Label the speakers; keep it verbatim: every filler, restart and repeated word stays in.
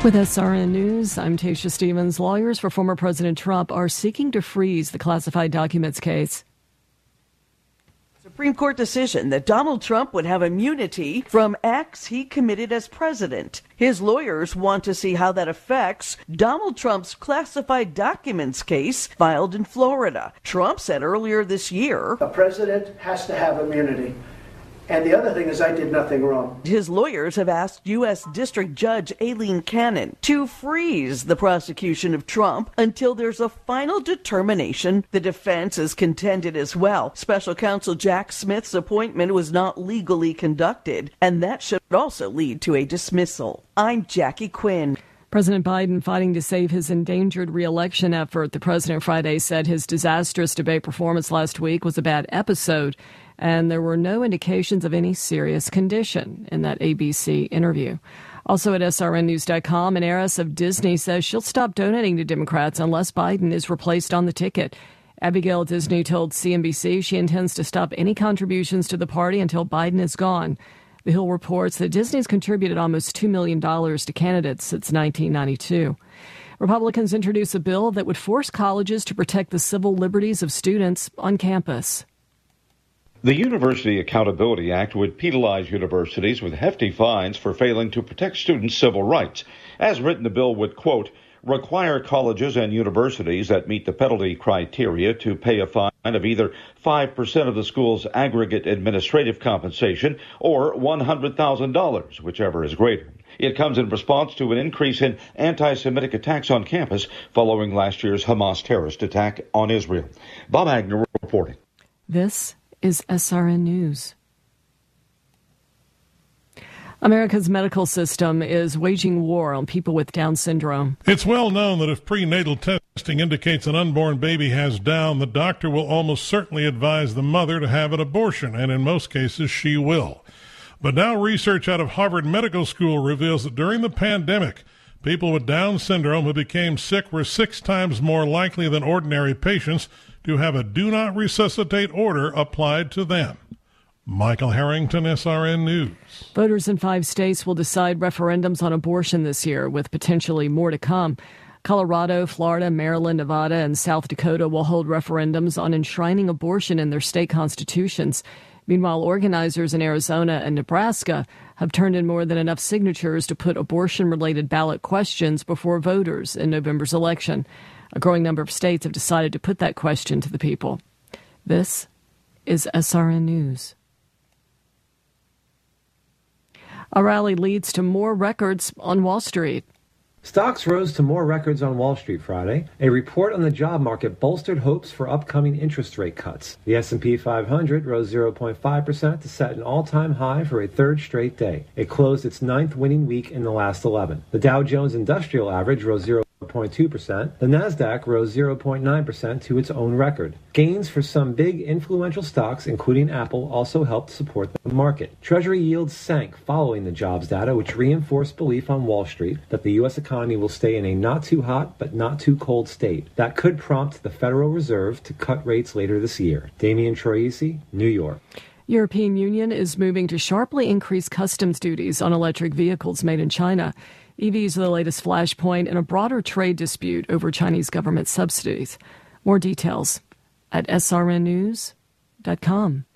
Speaker 1: With S R N News, I'm Tasha Stevens. Lawyers for former President Trump are seeking to freeze the classified documents case.
Speaker 2: Supreme Court decision that Donald Trump would have immunity from acts he committed as president. His lawyers want to see how that affects Donald Trump's classified documents case filed in Florida. Trump said earlier this year,
Speaker 3: "A president has to have immunity. And the other thing is I did nothing wrong."
Speaker 2: His lawyers have asked U S. District Judge Aileen Cannon to freeze the prosecution of Trump until there's a final determination. The defense is contended as well. Special counsel Jack Smith's appointment was not legally conducted, and that should also lead to a dismissal. I'm Jackie Quinn.
Speaker 1: President Biden fighting to save his endangered re-election effort. The president Friday said his disastrous debate performance last week was a bad episode, and there were no indications of any serious condition in that A B C interview. Also at S R N news dot com, an heiress of Disney says she'll stop donating to Democrats unless Biden is replaced on the ticket. Abigail Disney told C N B C she intends to stop any contributions to the party until Biden is gone. The Hill reports that Disney's contributed almost two million dollars to candidates since nineteen ninety-two. Republicans introduce a bill that would force colleges to protect the civil liberties of students on campus.
Speaker 4: The University Accountability Act would penalize universities with hefty fines for failing to protect students' civil rights. As written, the bill would, quote, require colleges and universities that meet the penalty criteria to pay a fine of either five percent of the school's aggregate administrative compensation or one hundred thousand dollars, whichever is greater. It comes in response to an increase in anti-Semitic attacks on campus following last year's Hamas terrorist attack on Israel. Bob Agner reporting.
Speaker 1: This is S R N News. America's medical system is waging war on people with Down syndrome.
Speaker 5: It's well known that if prenatal testing indicates an unborn baby has Down, the doctor will almost certainly advise the mother to have an abortion, and in most cases she will. But now research out of Harvard Medical School reveals that during the pandemic, people with Down syndrome who became sick were six times more likely than ordinary patients to have a do not resuscitate order applied to them. Michael Harrington, S R N News.
Speaker 1: Voters in five states will decide referendums on abortion this year, with potentially more to come. Colorado, Florida, Maryland, Nevada, and South Dakota will hold referendums on enshrining abortion in their state constitutions. Meanwhile, organizers in Arizona and Nebraska have turned in more than enough signatures to put abortion-related ballot questions before voters in November's election. A growing number of states have decided to put that question to the people. This is S R N News. A rally leads to more records on Wall Street.
Speaker 6: Stocks rose to more records on Wall Street Friday. A report on the job market bolstered hopes for upcoming interest rate cuts. The S and P five hundred rose zero point five percent to set an all-time high for a third straight day. It closed its ninth winning week in the last eleven. The Dow Jones Industrial Average rose zero point two percent. The Nasdaq rose zero point nine percent to its own record. Gains for some big influential stocks, including Apple, also helped support the market. Treasury yields sank following the jobs data, which reinforced belief on Wall Street that the U S economy will stay in a not too hot but not too cold state. That could prompt the Federal Reserve to cut rates later this year. Damian Troisi, New York.
Speaker 1: European Union is moving to sharply increase customs duties on electric vehicles made in China. E Vs are the latest flashpoint in a broader trade dispute over Chinese government subsidies. More details at S R N news dot com.